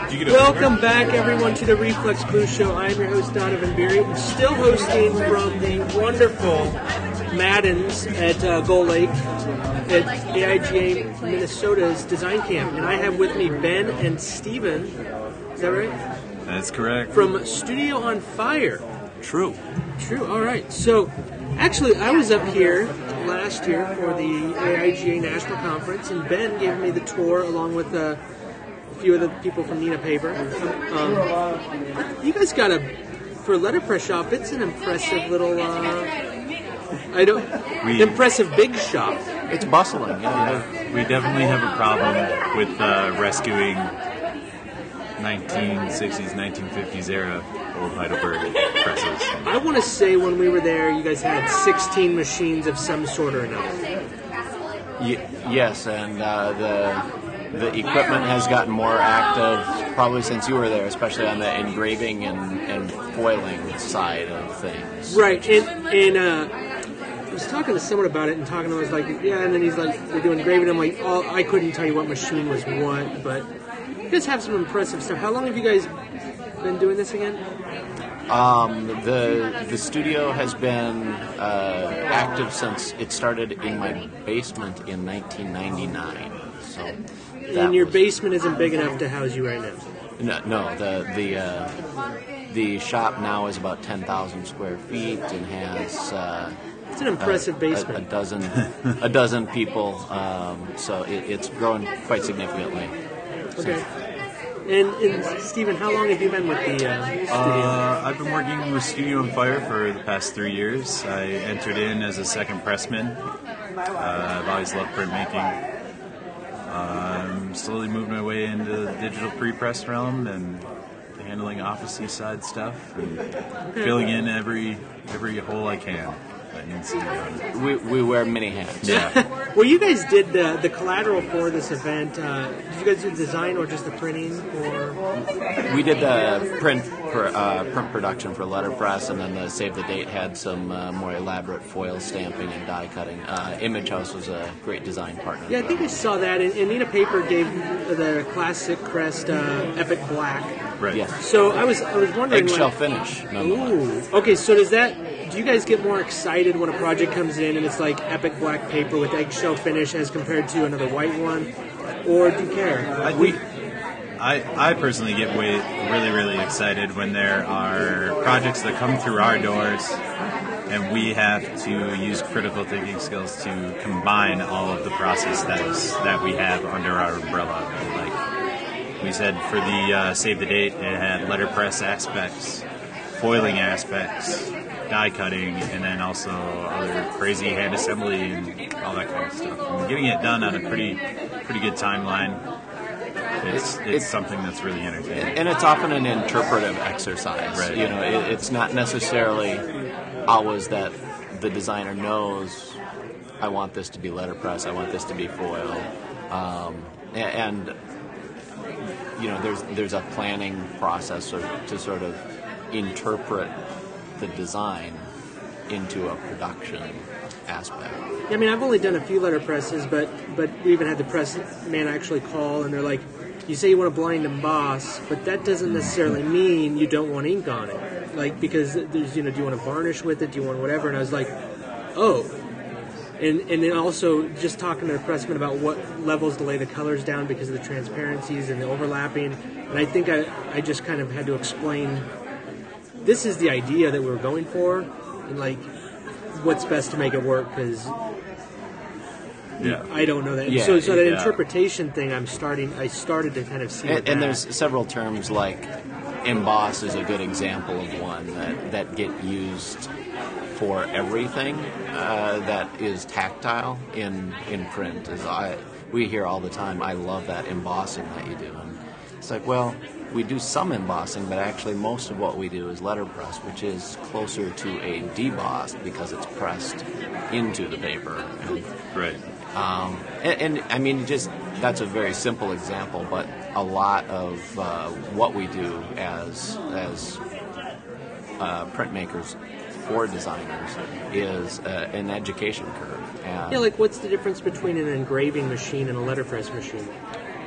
Welcome back, everyone, to the Reflex Blues Show. I'm your host, Donovan Beery. I'm still hosting from the wonderful Madden's at Gull Lake at AIGA Minnesota's Design Camp. And I have with me Ben and Steven. Is that right? That's correct. From Studio on Fire. True. All right. So, actually, I was up here last year for the AIGA National Conference, and Ben gave me the tour along with a few of the people from Nina Paper. You guys got for a letterpress shop, it's an impressive little, impressive big shop. It's bustling. Yeah. We definitely have a problem with rescuing 1960s, 1950s era old Heidelberg presses. I want to say when we were there, you guys had 16 machines of some sort or another. Yes, and the equipment has gotten more active probably since you were there, especially on the engraving and foiling side of things. Right, and I was talking to someone about it and talking to him, I was like, yeah, and then he's like, we're doing engraving. I'm like, oh, I couldn't tell you what machine was what, but you guys have some impressive stuff. How long have you guys been doing this again? The studio has been active since it started in my basement in 1999. So and your basement isn't big enough to house you right now? No. The shop now is about 10,000 square feet and has it's an impressive basement. A dozen people. So it's grown quite significantly. Okay. And Stephen, how long have you been with the studio? I've been working with Studio on Fire for the past 3 years. I entered in as a second pressman. I've always loved printmaking. I'm slowly moving my way into the digital pre-press realm and handling office-y side stuff and filling in every hole I can. That needs to be done. We wear many hats. Yeah. Well, you guys did the collateral for this event. Did you guys do the design or just the printing? Or we did the print production for letterpress, and then the Save the Date had some more elaborate foil stamping and die cutting. Image House was a great design partner. Yeah, I think I saw that. And Nina Paper gave the classic crest Epic Black. Right. Yes. So I was wondering. Eggshell finish. Ooh. Okay, so do you guys get more excited when a project comes in and it's like Epic Black paper with eggshell finish as compared to another white one? Or do you care? I personally get really, really excited when there are projects that come through our doors and we have to use critical thinking skills to combine all of the process steps that we have under our umbrella. Like we said, for the Save the Date, it had letterpress aspects, foiling aspects, die cutting, and then also other crazy hand assembly and all that kind of stuff. And getting it done on a pretty good timeline. It's something that's really entertaining. And it's often an interpretive exercise. Right. You know, it's not necessarily always that the designer knows, I want this to be letterpress, I want this to be foil. And you know, there's a planning process to sort of interpret the design into a production aspect. Yeah, I mean, I've only done a few letterpresses, but we even had the press man actually call, and they're like, you say you want to blind emboss, but that doesn't necessarily mean you don't want ink on it. Like, because there's, do you want to varnish with it? Do you want whatever? And I was like, oh. And then also just talking to the pressman about what levels to lay the colors down because of the transparencies and the overlapping. And I think I just kind of had to explain, this is the idea that we're going for, and like, what's best to make it work, because I don't know that. Yeah, so that interpretation thing, I started to kind of see. And there's several terms, like emboss is a good example of one that get used for everything that is tactile in print. We hear all the time, I love that embossing that you do. And it's like, well, we do some embossing, but actually most of what we do is letterpress, which is closer to a debossed because it's pressed into the paper. Right. And I mean, that's a very simple example, but a lot of what we do as printmakers for designers is an education curve. Yeah, like what's the difference between an engraving machine and a letterpress machine?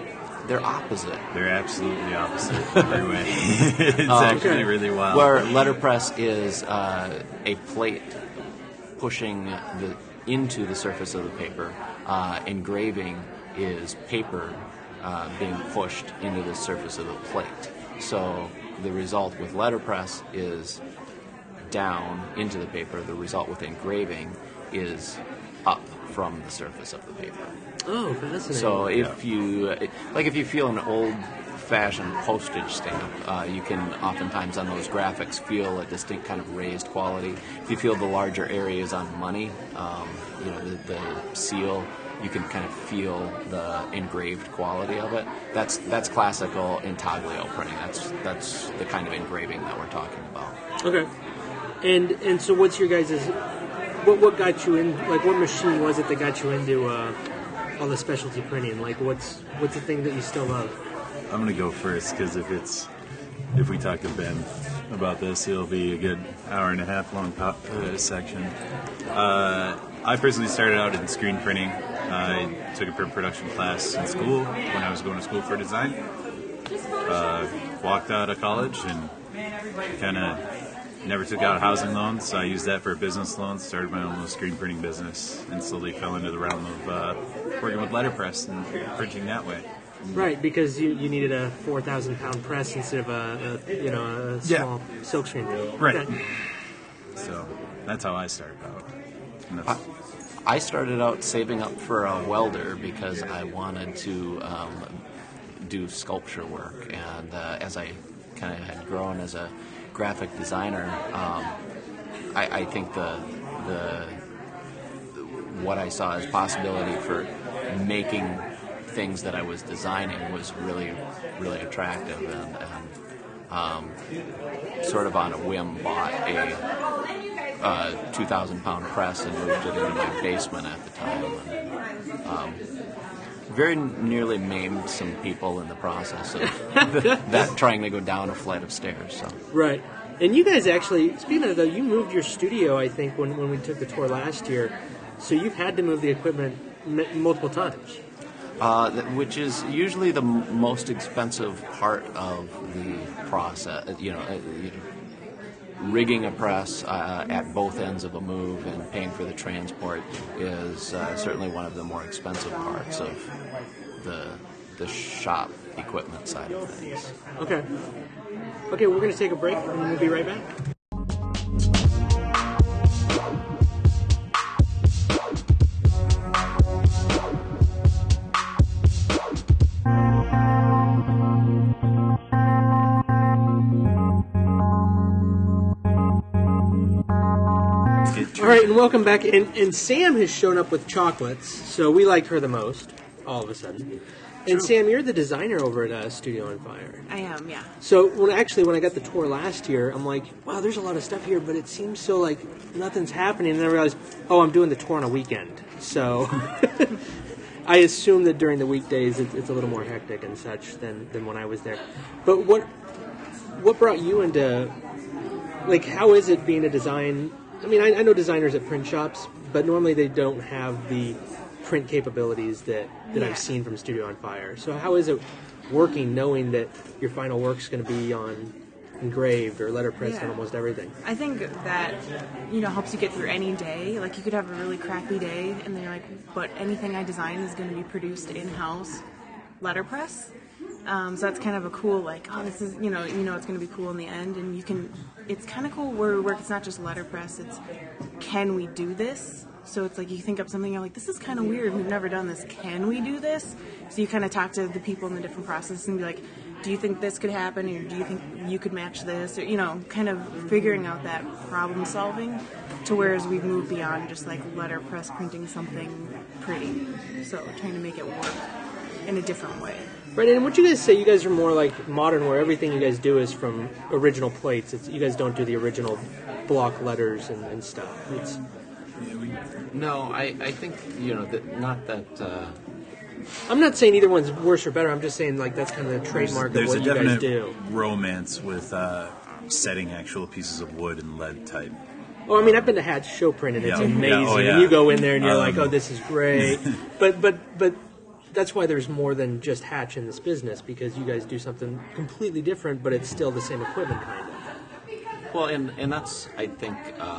they're opposite. They're absolutely opposite in every way. It's actually really wild. Where letterpress is a plate pushing into the surface of the paper, engraving is paper being pushed into the surface of the plate. So the result with letterpress is down into the paper. The result with engraving is up from the surface of the paper. Oh, fascinating. So if you feel an old-fashioned postage stamp, you can oftentimes on those graphics feel a distinct kind of raised quality. If you feel the larger areas on money, the seal, you can kind of feel the engraved quality of it. That's classical intaglio printing. That's the kind of engraving that we're talking about. Okay. And so what's your guys' what got you in, like what machine was it that got you into all the specialty printing? Like what's the thing that you still love? I'm gonna go first because if we talk to Ben about this, it'll be a good hour and a half long section. I personally started out in screen printing. I took a print production class in school when I was going to school for design. Walked out of college and kind of never took out a housing loan, so I used that for a business loan, started my own little screen printing business, and slowly fell into the realm of working with letterpress and printing that way. Right, because you needed a 4,000-pound press instead of a small silkscreen. Right. Okay. So that's how I started out. I started out saving up for a welder because I wanted to do sculpture work, and as I kind of had grown as a graphic designer, I think the what I saw as possibility for making things that I was designing was really, really attractive, and sort of on a whim bought a 2,000-pound press and moved it into my basement at the time. And, very nearly maimed some people in the process of that trying to go down a flight of stairs. So. Right. And you guys actually, speaking of that, you moved your studio, I think, when we took the tour last year. So you've had to move the equipment multiple times. Which is usually the most expensive part of the process. Rigging a press at both ends of a move and paying for the transport is certainly one of the more expensive parts of the shop equipment side of things. Okay, we're going to take a break and we'll be right back. All right, and welcome back. And Sam has shown up with chocolates, so we liked her the most, all of a sudden. And Sam, you're the designer over at Studio on Fire. I am, yeah. So when I got the tour last year, I'm like, wow, there's a lot of stuff here, but it seems so like nothing's happening. And then I realized, I'm doing the tour on a weekend. So I assume that during the weekdays it's a little more hectic and such than when I was there. But what brought you into, like, how is it being a design? I mean, I know designers at print shops, but normally they don't have the print capabilities that I've seen from Studio on Fire. So how is it working knowing that your final work's going to be on engraved or letterpress on almost everything? I think that, helps you get through any day. Like, you could have a really crappy day, and then you're like, but anything I design is going to be produced in-house letterpress. So that's kind of a cool, like, this is, it's going to be cool in the end, and it's kind of cool where we work. It's not just letterpress, it's, can we do this? So it's like you think up something, you're like, this is kind of weird, we've never done this, can we do this? So you kind of talk to the people in the different processes and be like, do you think this could happen, or do you think you could match this? Or, kind of figuring out that problem solving, to whereas we've moved beyond just like letterpress printing something pretty. So trying to make it work in a different way. Right, and what you guys say, you guys are more like modern, where everything you guys do is from original plates. You guys don't do the original block letters and stuff. No, I think, not that... I'm not saying either one's worse or better. I'm just saying, like, that's kind of the trademark of what you guys do. There's a definite romance with setting actual pieces of wood and lead type. Well, I mean, I've been to Hatch Show Print, and it's amazing. And you go in there, and you're like, this is great. But that's why there's more than just Hatch in this business, because you guys do something completely different, but it's still the same equipment, kind of. Well, and that's, I think,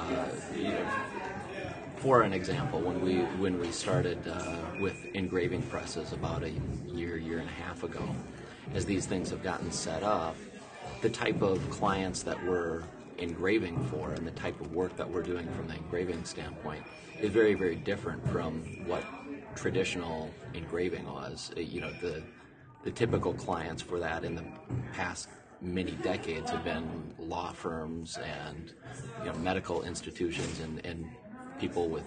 for an example, when we started with engraving presses about a year and a half ago, as these things have gotten set up, the type of clients that we're engraving for and the type of work that we're doing from the engraving standpoint is very, very different from what traditional engraving was. The typical clients for that in the past many decades have been law firms and medical institutions and people with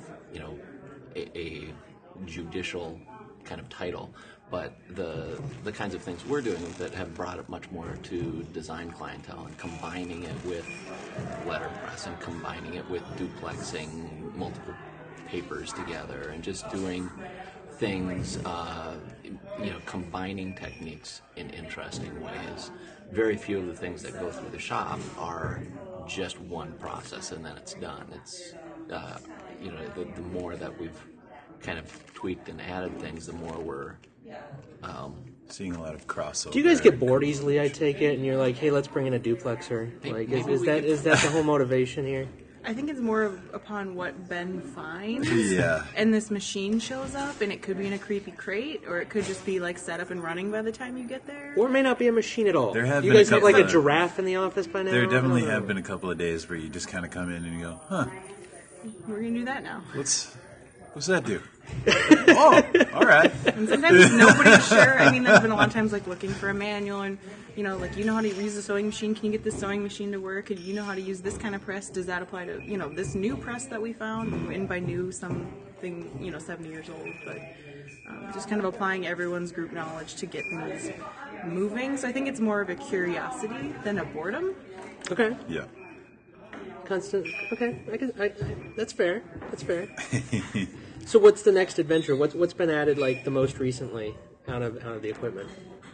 a judicial kind of title. But the kinds of things we're doing with it have brought it much more to design clientele and combining it with letterpress and combining it with duplexing multiple papers together and just doing things, combining techniques in interesting ways. Very few of the things that go through the shop are just one process and then it's done. It's, the more that we've kind of tweaked and added things, the more we're seeing a lot of crossover. Do you guys get bored easily, I take it, and you're like, hey, let's bring in a duplexer? Like, is that the whole motivation here? I think it's more upon what Ben finds. Yeah. And this machine shows up, and it could be in a creepy crate, or it could just be like set up and running by the time you get there. Or it may not be a machine at all. There have you been guys a have like a couple of- giraffe in the office by now? There definitely I don't have know. been a couple of days where you just kind of come in and you go, huh, We're gonna do that now. what's that do? Oh, all right. And sometimes nobody's sure. I mean, there's been a lot of times like looking for a manual and, you know how to use the sewing machine. Can you get this sewing machine to work? And you know how to use this kind of press? Does that apply to, this new press that we found? And by new, something, 70 years old. But just kind of applying everyone's group knowledge to get things moving. So I think it's more of a curiosity than a boredom. Okay. Yeah. Constant. Okay. That's fair. That's fair. So what's the next adventure? What's been added like the most recently out of the equipment?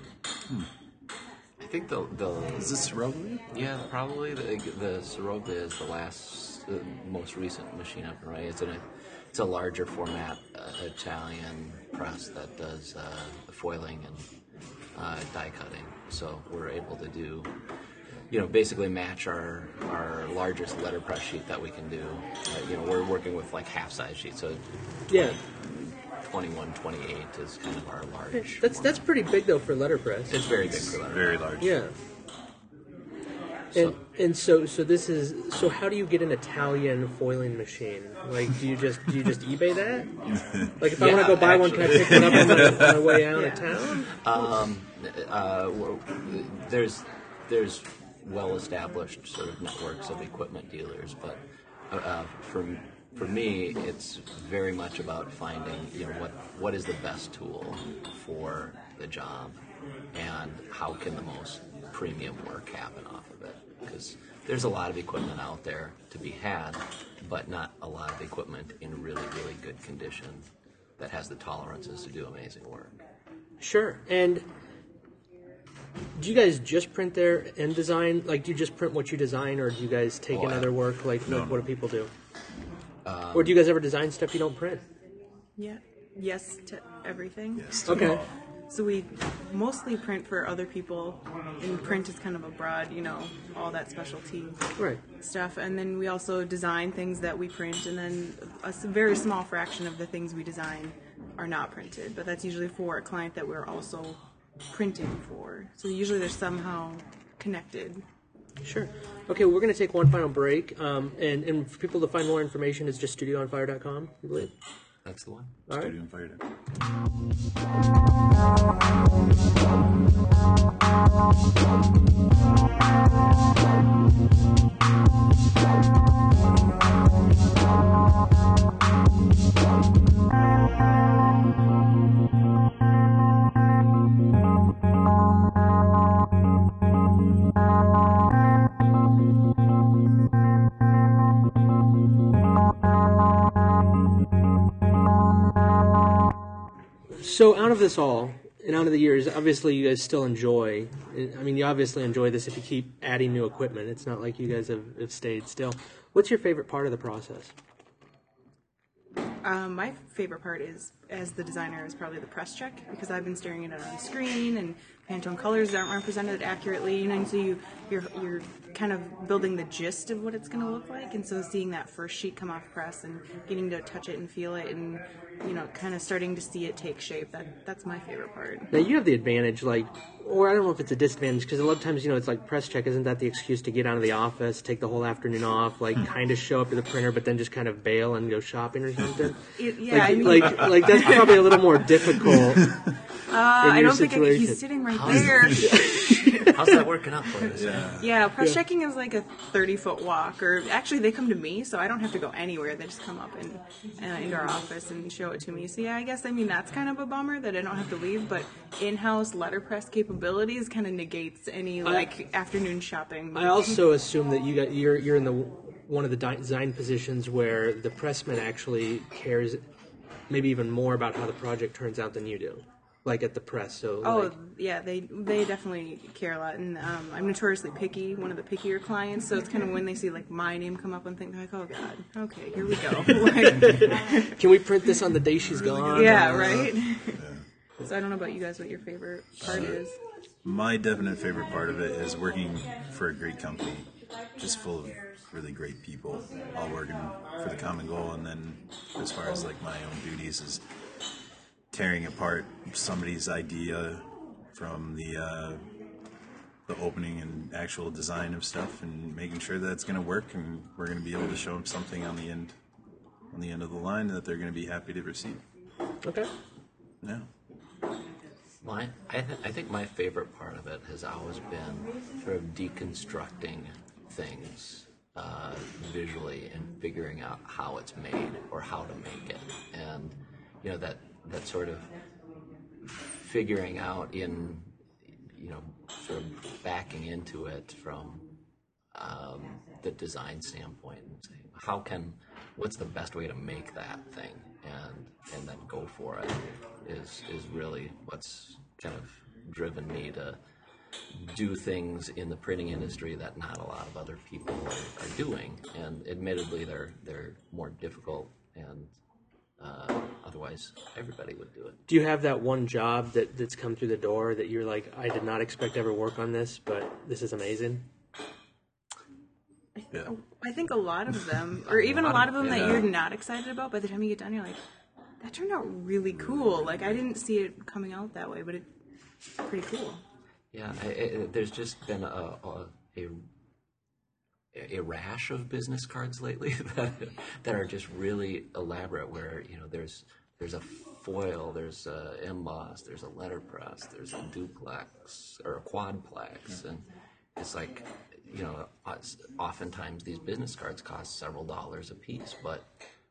I think the Is this Siroglia? yeah, probably the Siroglia is the most recent machine up and running. It's a larger format Italian press that does foiling and die cutting. So we're able to do, basically match our largest letterpress sheet that we can do. We're working with like half-size sheets, so Yeah. 21, 28 is kind of our large. That's pretty big though for letterpress. It's very big for letterpress. Very large. Yeah. So how do you get an Italian foiling machine? Like, do you just eBay that? Like, if I want to go buy one, can I pick one up on the way out of town? There's well-established sort of networks of equipment dealers, but for me, it's very much about finding what is the best tool for the job, and how can the most premium work happen off of it. Because there's a lot of equipment out there to be had, but not a lot of equipment in really, really good condition that has the tolerances to do amazing work. Sure. And do you guys just print there and design? Like, do you just print what you design, or do you guys take in other work? Like, what do people do? Or do you guys ever design stuff you don't print? Yeah. Yes to everything. Yes. Okay. So we mostly print for other people, and print is kind of a broad, all that specialty Right. stuff. And then we also design things that we print, and then a very small fraction of the things we design are not printed. But that's usually for a client that we're also printing for. So usually they're somehow connected. Sure. Okay, we're going to take one final break. And for people to find more information, it's just studioonfire.com, I believe. That's the one. All right. Studio and Fire. So out of this all, and out of the years, obviously you guys still enjoy, I mean, you obviously enjoy this if you keep adding new equipment. It's not like you guys have stayed still. What's your favorite part of the process? My favorite part is as the designer is probably the press check, because I've been staring at it on screen and Pantone colors aren't represented accurately, and so you're kind of building the gist of what it's going to look like, and so seeing that first sheet come off press and getting to touch it and feel it and kind of starting to see it take shape, that's my favorite part. Now you have the advantage, or I don't know if it's a disadvantage, because a lot of times, it's like press check, isn't that the excuse to get out of the office, take the whole afternoon off, kind of show up to the printer, but then just kind of bail and go shopping or something? Like that's probably a little more difficult. I don't think he's sitting right there. How's that working out for you? Yeah, press checking is like a 30-foot walk, or actually they come to me, so I don't have to go anywhere. They just come up into our office and show it to me. So yeah, I guess that's kind of a bummer that I don't have to leave, but in-house letterpress capabilities kind of negates any afternoon shopping. I also assume that you're in one of the design positions where the pressman actually cares maybe even more about how the project turns out than you do. At the press, so... yeah, they definitely care a lot, and I'm notoriously picky, one of the pickier clients, so it's kind of when they see, my name come up and think, oh, God, okay, here we go. Can we print this on the day she's gone? Yeah, right? Yeah. So I don't know about you guys what your favorite part is. My definite favorite part of it is working for a great company, just full of really great people, all working for the common goal, and then as far as, my own duties is tearing apart somebody's idea from the opening and actual design of stuff, and making sure that it's going to work, and we're going to be able to show them something on the end of the line that they're going to be happy to receive. Okay. Yeah. Well, I think my favorite part of it has always been sort of deconstructing things visually and figuring out how it's made or how to make it, and that sort of figuring out in, sort of backing into it from the design standpoint and saying, what's the best way to make that thing, and then go for it is really what's kind of driven me to do things in the printing industry that not a lot of other people are doing, and admittedly they're more difficult, and otherwise everybody would do it. Do you have that one job that's come through the door that you're like, I did not expect to ever work on this, but this is amazing? Yeah. I think a lot of them, or even a lot of them that you're not excited about, by the time you get done, you're like, that turned out really cool. I didn't see it coming out that way, but it's pretty cool. Yeah, there's just been a rash of business cards lately that are just really elaborate, where there's a foil, there's a emboss, there's a letterpress, there's a duplex or a quadplex, and it's like, oftentimes these business cards cost several dollars a piece, but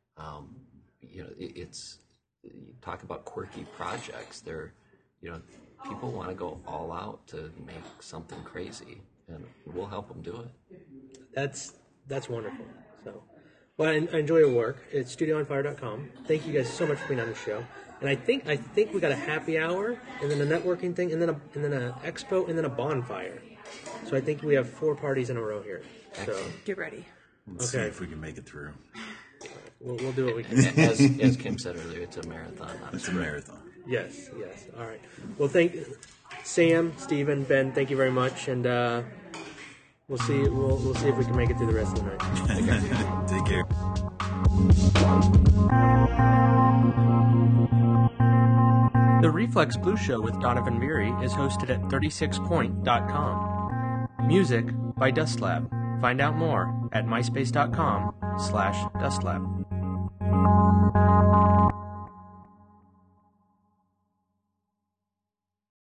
it's, you talk about quirky projects, they're, people want to go all out to make something crazy, and we'll help them do it. That's wonderful. So, well, I enjoy your work. It's studioonfire.com. Thank you guys so much for being on the show. And I think we got a happy hour, and then a networking thing, and then an expo, and then a bonfire. So I think we have 4 parties in a row here. So get ready. Let's see if we can make it through. We'll do what we can. As Kim said earlier, it's a marathon. It's a marathon. Yes. All right. Well, thank Sam, Stephen, Ben. Thank you very much, and we'll see. We'll see if we can make it through the rest of the night. Take care. The Reflex Blue Show with Donovan Beery is hosted at 36point.com. Music by Dustlab. Find out more at myspace.com/Dustlab.